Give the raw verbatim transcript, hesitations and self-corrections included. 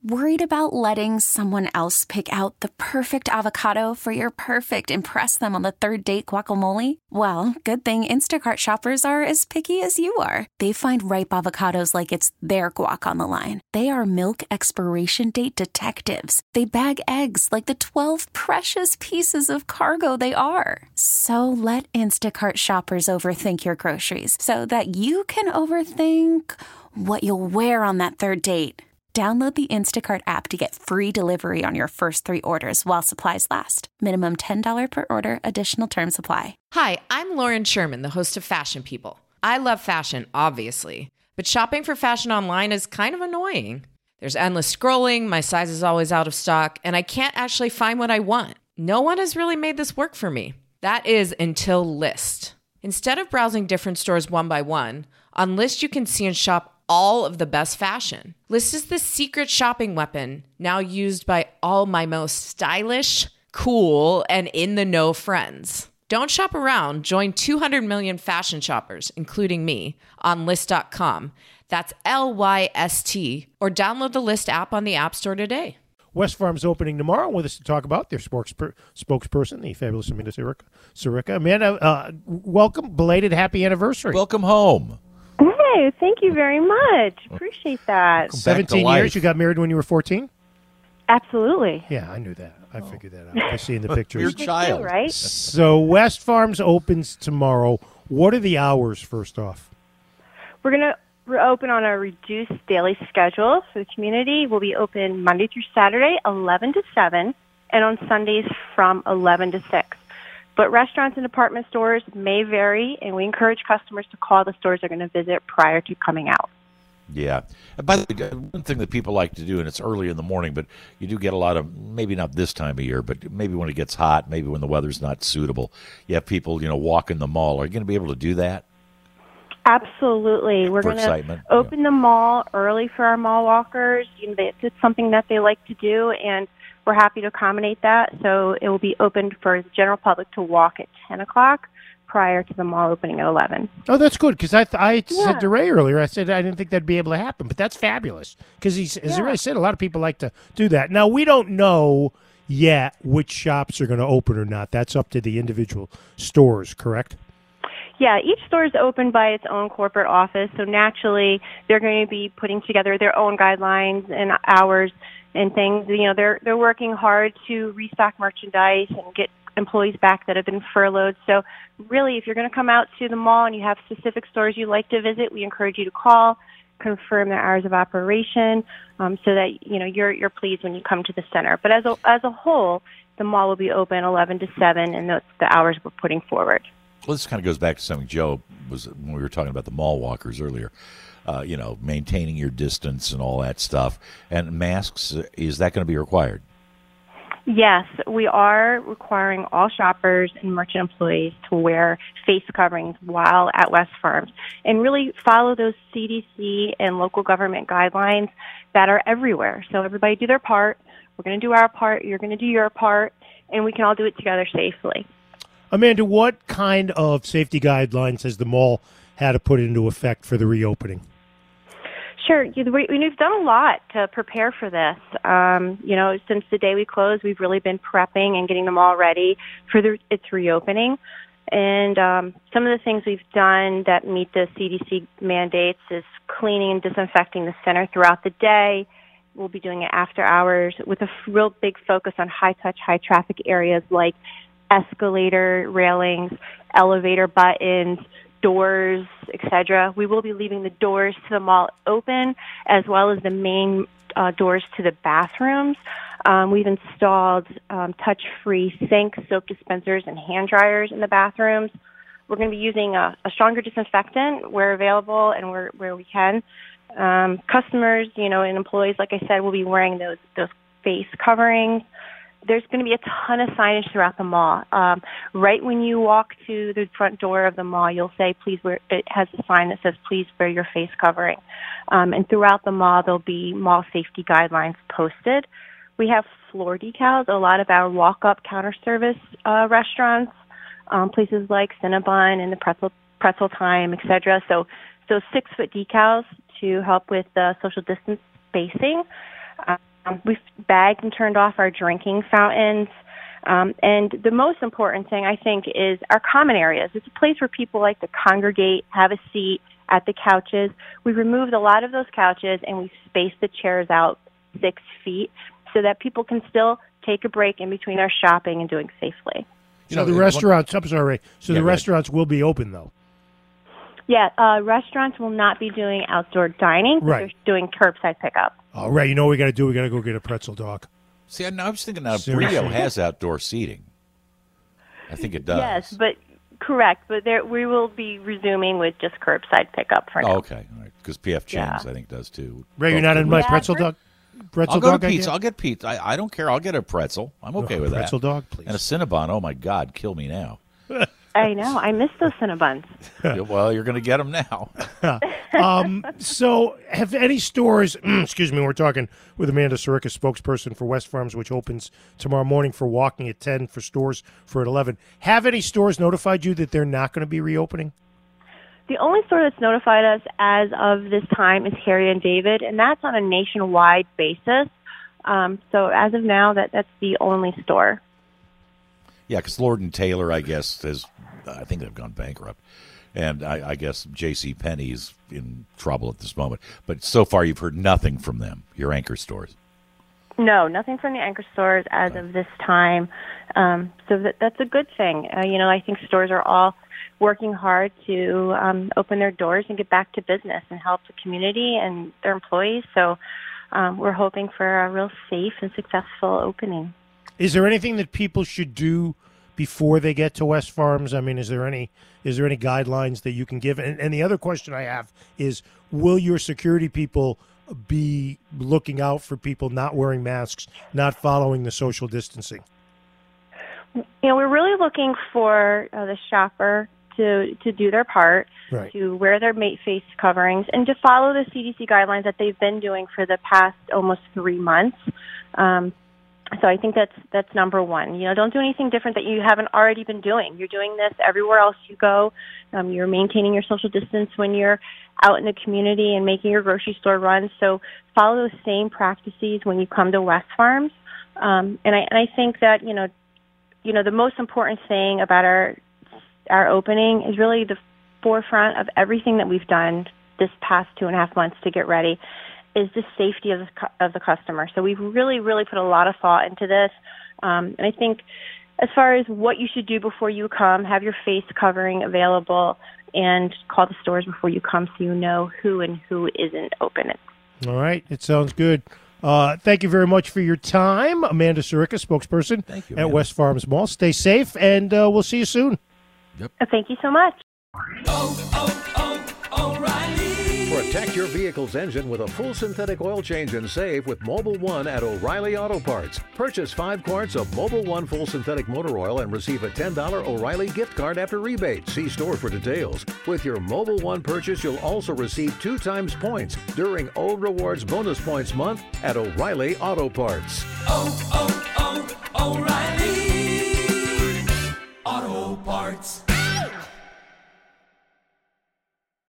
Worried about letting someone else pick out the perfect avocado for your perfect impress them on the third date guacamole? Well, good thing Instacart shoppers are as picky as you are. They find ripe avocados like it's their guac on the line. They are milk expiration date detectives. They bag eggs like the twelve precious pieces of cargo they are. So let Instacart shoppers overthink your groceries so that you can overthink what you'll wear on that third date. Download the Instacart app to get free delivery on your first three orders while supplies last. Minimum ten dollars per order. Additional terms apply. Hi, I'm Lauren Sherman, the host of Fashion People. I love fashion, obviously, but shopping for fashion online is kind of annoying. There's endless scrolling, my size is always out of stock, and I can't actually find what I want. No one has really made this work for me. That is until Lyst. Instead of browsing different stores one by one, on Lyst you can see and shop all of the best fashion. Lyst is the secret shopping weapon now used by all my most stylish, cool, and in-the-know friends. Don't shop around. Join two hundred million fashion shoppers, including me, on Lyst dot com. That's L Y S T. Or download the Lyst app on the App Store today. Westfarms opening tomorrow. With us to talk about their spokesper- spokesperson, the fabulous Amanda Sirica. Sirica. Amanda, uh, welcome. Belated happy anniversary. Welcome home. Hey, thank you very much. Appreciate that. seventeen years. You got married when you were fourteen? Absolutely. Yeah, I knew that. I figured that out. I see in the pictures. Your child. Right? So West Farms opens tomorrow. What are the hours, first off? We're going to we're open on a reduced daily schedule for the community. We'll be open Monday through Saturday, eleven to seven, and on Sundays from eleven to six. But restaurants and department stores may vary, and we encourage customers to call the stores they're going to visit prior to coming out. Yeah. And by the way, one thing that people like to do, and it's early in the morning, but you do get a lot of, maybe not this time of year, but maybe when it gets hot, maybe when the weather's not suitable, you have people, you know, walking the mall. Are you going to be able to do that? Absolutely. We're For going to excitement, open yeah. the mall early for our mall walkers. You know, they, it's something that they like to do, and we're happy to accommodate that. So it will be open for the general public to walk at ten o'clock prior to the mall opening at eleven. Oh, that's good, because I, th- I Yeah. said to Ray earlier, I said I didn't think that'd be able to happen, but that's fabulous, because as Yeah. Ray said, a lot of people like to do that. Now, we don't know yet which shops are going to open or not. That's up to the individual stores, correct? Yeah, each store is open by its own corporate office, so naturally they're going to be putting together their own guidelines and hours and things. You know, they're they're working hard to restock merchandise and get employees back that have been furloughed. So really, if you're going to come out to the mall and you have specific stores you'd like to visit, we encourage you to call, confirm their hours of operation, um, so that you know you're you're pleased when you come to the center. But as a as a whole, the mall will be open eleven to seven, and that's the hours we're putting forward. Well, this kind of goes back to something Joe was when we were talking about the mall walkers earlier. Uh, you know, maintaining your distance and all that stuff. And masks, is that going to be required? Yes, we are requiring all shoppers and merchant employees to wear face coverings while at West Farms and really follow those C D C and local government guidelines that are everywhere. So everybody do their part. We're going to do our part. You're going to do your part, and we can all do it together safely. Amanda, what kind of safety guidelines has the mall had to put into effect for the reopening? Sure. You- we- We've done a lot to prepare for this. Um, you know, since the day we closed, we've really been prepping and getting them all ready for the, its reopening. And um, some of the things we've done that meet the C D C mandates is cleaning and disinfecting the center throughout the day. We'll be doing it after hours with a real big focus on high-touch, high-traffic areas like escalator railings, elevator buttons, doors, et cetera. We will be leaving the doors to the mall open, as well as the main uh, doors to the bathrooms. Um, we've installed um, touch-free sinks, soap dispensers, and hand dryers in the bathrooms. We're going to be using a, a stronger disinfectant where available and where, where we can. Um, customers, you know, and employees, like I said, will be wearing those those face coverings. There's going to be a ton of signage throughout the mall. Um, right when you walk to the front door of the mall, you'll say, please wear, it has a sign that says, please wear your face covering. Um, and throughout the mall, there'll be mall safety guidelines posted. We have floor decals. A lot of our walk-up counter service uh, restaurants, um, places like Cinnabon and the Pretzel, Pretzel Time, et cetera. So, so six-foot decals to help with uh, social distance spacing. Uh, Um, we've bagged and turned off our drinking fountains. Um, and the most important thing, I think, is our common areas. It's a place where people like to congregate, have a seat at the couches. We removed a lot of those couches, and we spaced the chairs out six feet so that people can still take a break in between our shopping and doing safely. You know, so the restaurants, I'm sorry, so yeah, the restaurants will be open, though. Yeah, uh, restaurants will not be doing outdoor dining, but right. they're doing curbside pickup. All right, you know what we got to do? We got to go get a pretzel dog. See, I, I was thinking now, Brio has outdoor seating. I think it does. Yes, but correct. But there, we will be resuming with just curbside pickup for now. Oh, okay, all right. Because P F Chang's, yeah. I think, does too. Ray, you're not in my yeah, pretzel dog? Pretzel I'll go dog to pizza. idea? I'll get pizza. I, I don't care. I'll get a pretzel. I'm okay oh, with pretzel that. Pretzel dog, please. And a Cinnabon. Oh, my God. Kill me now. I know. I miss those Cinnabons. Yeah, well, you're going to get them now. um, so have any stores, excuse me, we're talking with Amanda Sirica, spokesperson for West Farms, which opens tomorrow morning for walking at ten, for stores for at eleven. Have any stores notified you that they're not going to be reopening? The only store that's notified us as of this time is Harry and David, and that's on a nationwide basis. Um, so as of now, that, that's the only store. Yeah, because Lord and Taylor, I guess, has, I think they've gone bankrupt. And I, I guess J C Penney's in trouble at this moment. But so far, you've heard nothing from them, your anchor stores. No, nothing from the anchor stores as okay. of this time. Um, so that, that's a good thing. Uh, you know, I think stores are all working hard to um, open their doors and get back to business and help the community and their employees. So um, we're hoping for a real safe and successful opening. Is there anything that people should do before they get to West Farms? I mean, is there any is there any guidelines that you can give? And, and the other question I have is, will your security people be looking out for people not wearing masks, not following the social distancing? You know, we're really looking for uh, the shopper to, to do their part, right. to wear their face coverings, and to follow the C D C guidelines that they've been doing for the past almost three months. Um, So I think that's that's number one. You know, don't do anything different that you haven't already been doing. You're doing this everywhere else you go. Um, you're maintaining your social distance when you're out in the community and making your grocery store runs. So follow those same practices when you come to West Farms. Um, and I and I think that you know, you know, the most important thing about our our opening is really the forefront of everything that we've done this past two and a half months to get ready. Is the safety of the, of the customer. So we've really, really put a lot of thought into this. Um, and I think as far as what you should do before you come, have your face covering available and call the stores before you come so you know who and who isn't open. All right. It sounds good. Uh, thank you very much for your time. Amanda Sirica, spokesperson thank you, at West Farms Mall. Stay safe, and uh, we'll see you soon. Yep. Uh, thank you so much. Oh, oh, oh, O'Reilly. Protect your vehicle's engine with a full synthetic oil change and save with Mobil one at O'Reilly Auto Parts. Purchase five quarts of Mobil one full synthetic motor oil and receive a ten dollars O'Reilly gift card after rebate. See store for details. With your Mobil one purchase, you'll also receive two times points during O Rewards Bonus Points Month at O'Reilly Auto Parts. Oh, oh, oh, O'Reilly.